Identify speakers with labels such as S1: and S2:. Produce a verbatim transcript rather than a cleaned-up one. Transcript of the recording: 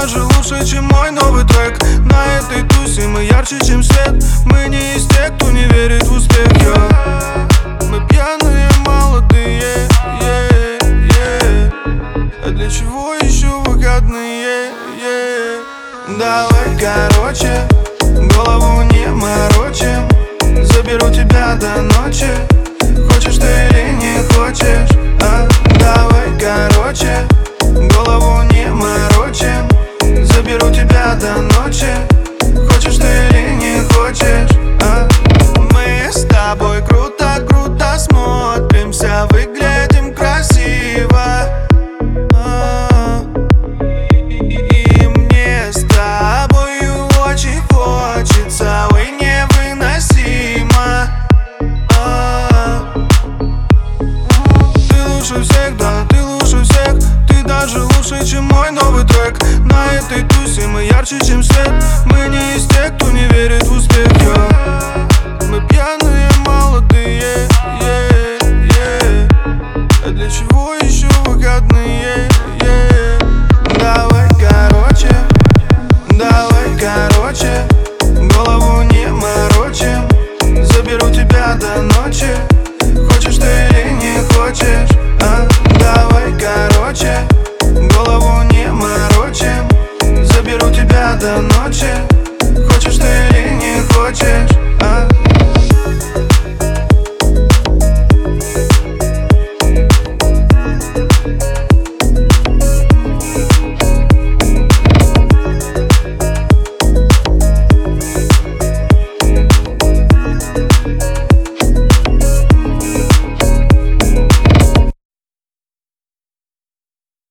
S1: даже лучше, чем мой новый трек. На этой тусе мы ярче, чем свет. Мы не из тех, кто не верит в успех, yo. Мы пьяные, молодые, yeah, yeah. А для чего еще выходные, yeah. Давай, короче, голову не морочим. Заберу тебя до ночи. Хочешь ты или не хочешь, а? Давай, короче, голову не морочим. Заберу тебя до ночи. Хочешь ты или не хочешь, а? Мы с тобой круто-круто смотримся, выглядим красиво, а. И мне с тобою очень хочется, ой, невыносимо, а. Ты лучше всех, да, ты лучше всех. Ты даже лучше, чем мой новый трек. На этой тусе мы ярче, чем свет. Мы не из тех, кто не верит в успех, yo. Мы пьяные, молодые, yeah, yeah. А для чего еще выходные, yeah. Давай, короче, давай, короче, голову не морочим. Заберу тебя до ночи. Хочешь ты или не хочешь, а? Давай, короче, голову не морочим. Заберу тебя до ночи. Хочешь ты или не хочешь.